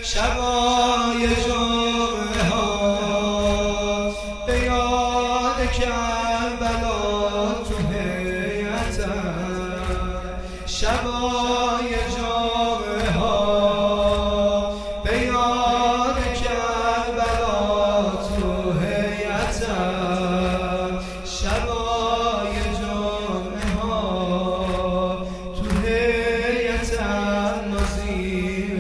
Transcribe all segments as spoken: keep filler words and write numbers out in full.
شبای جمعه ها به یاد کربلا تو هیئتم، شبای جمعه ها به یاد کربلا تو هیئتم، شبای جمعه ها تو هیئتم نظیر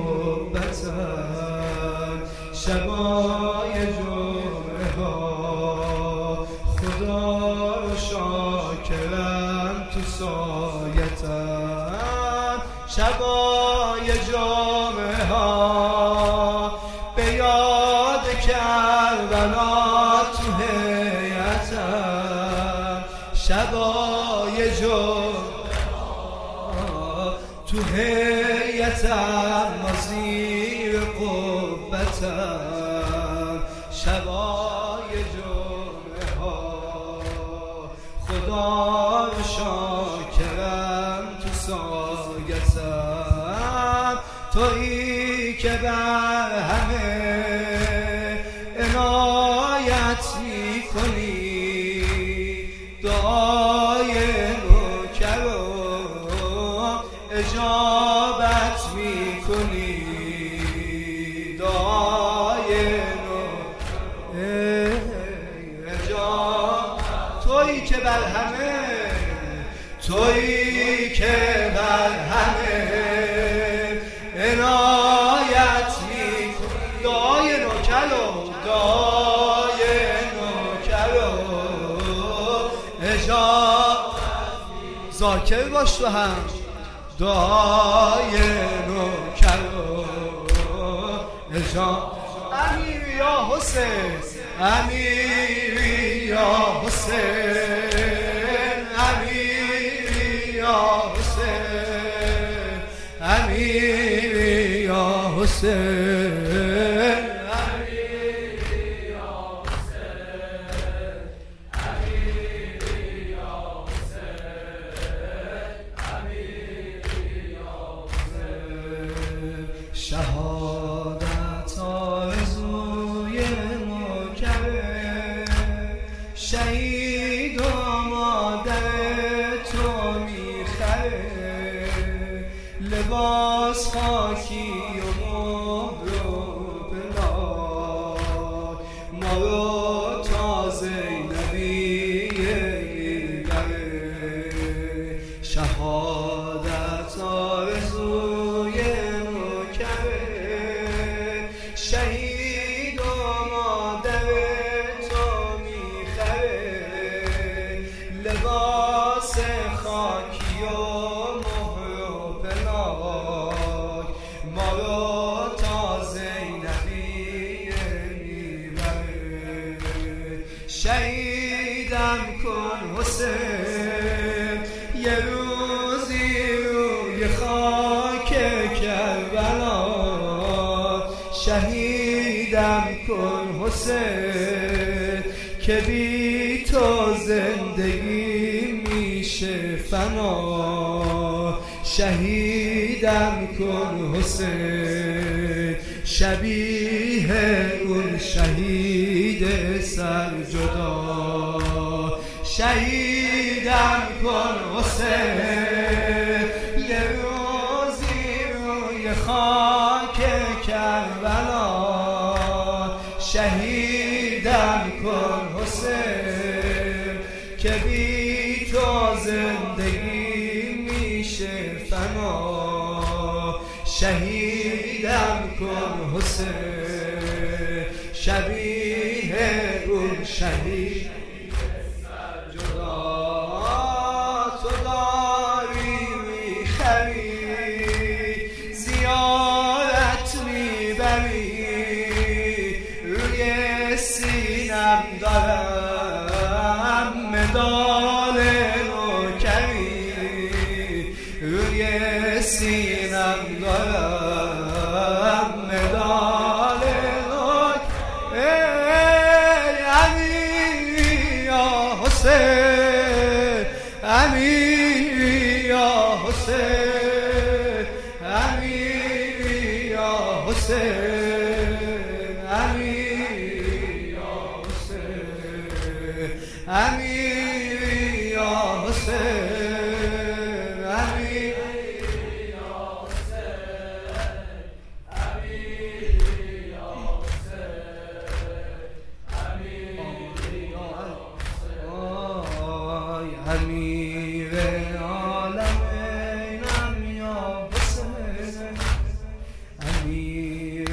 قبتم، شبای جمعه ها خدا رو شاکرم تو سایتم، شبای جمعه ها به یاد کربلا تو هیئتم، شبای جمعه ها تو هیئتم نظیر قبتم، شبای جمعه ها خدا رو شاکرم تو سایتم، تویی که بر همه عنایت میکنی، دعای نوکر رو اجابت میکنی، دعای نوکر اجابت، تویی که بر همه، تویی که بر همه عنایت میکنی، دعای نوکر رو دعای نوکر رو اجابت، ذاکر باش تو هم، دعای نوکر رو اجابت. امیری یا حسین، امیری یا حسین، امیری یا حسین، امیری یا حسین، شهادت آرزوی مکره، شهید و مادر تو میخره، لباس خاکی و مهر و پناه، ما رو تا زینبی میبره، شهادت آرزوی شهید و مادر تو میخره، لباس خاکی و مهر و پناه، ما رو تا زینبی میبره، شهیدم کن حسین یه روزی روی خاک کربلا، شهیدم کن حسین که بی تو زندگی میشه فنا، شهیدم کن حسین شبیه اون شهید سرجدا، شهیدم کن حسین یه روزی روی خاک کربلا، شهیدم کن حسین که بی تو زندگی میشه فنا، شهیدم کن حسین شبیه اون شهید جدا، تو داری میخری زیارت میبری، روی سینم دارم مدال نوکری، روی سینم دارم مدال نوکری، امیری حسین امیر یا حسین امیر یا حسین امیر یا حسین امیر یا حسین امیر عالمینم یا حسین امیر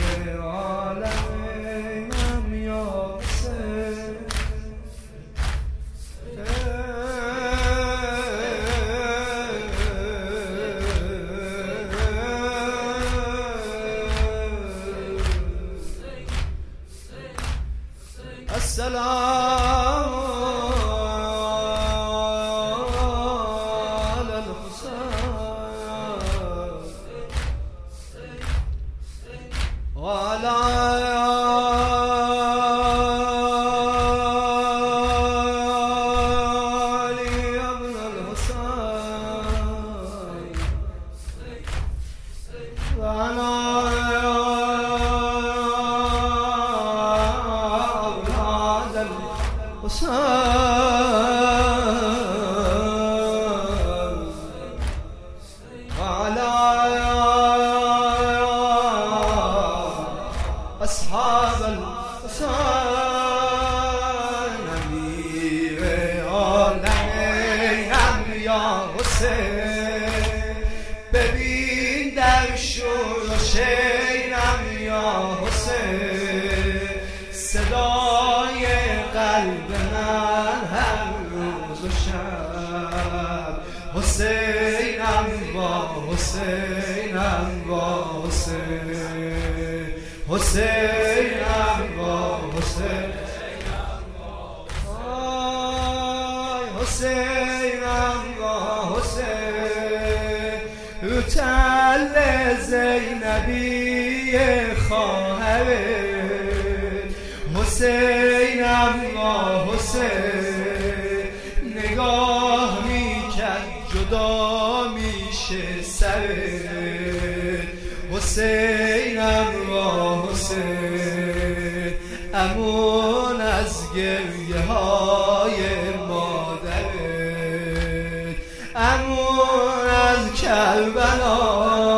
عالمینم یا حسین السلام على الحسين وعلى علي ابن الحسين وعلى وعلى أصحاب الحسين أمير عالمینم یا حسین ببین در شور و شیرم یا حسین صدای قلب من هر روز و شب حسینم با حسینم با حسین حسینم با حسین حسینم با حسین رو تل زینبی خواهرت حسینم با حسین نگاه میکرد جدا میشه سرت حسینم با حسین امون از گریه های مادرت امون از کربلا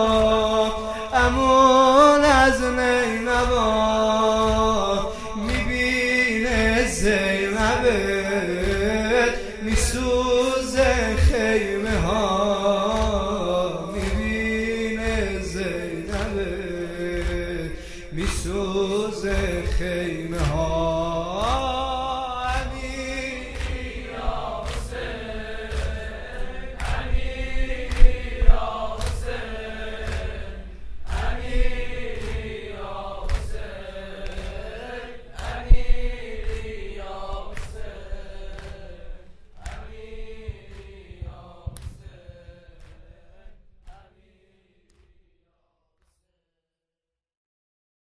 امون از نینوا میبینه زینبت میسوزه خیمه ها میبینه زینبت میسوزه خیمه ها